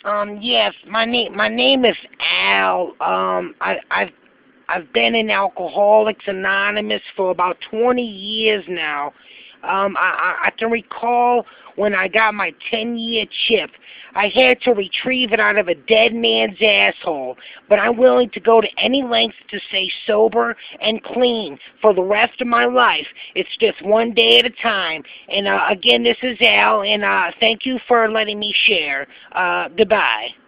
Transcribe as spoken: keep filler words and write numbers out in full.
Um, yes, my name my name is Al. Um, I I've I've been in Alcoholics Anonymous for about twenty years now. Um, I, I I can recall when I got my ten-year chip. I had to retrieve it out of a dead man's asshole, but I'm willing to go to any lengths to stay sober and clean for the rest of my life. It's just one day at a time. And uh, again, this is Al, and uh, thank you for letting me share. Uh, goodbye.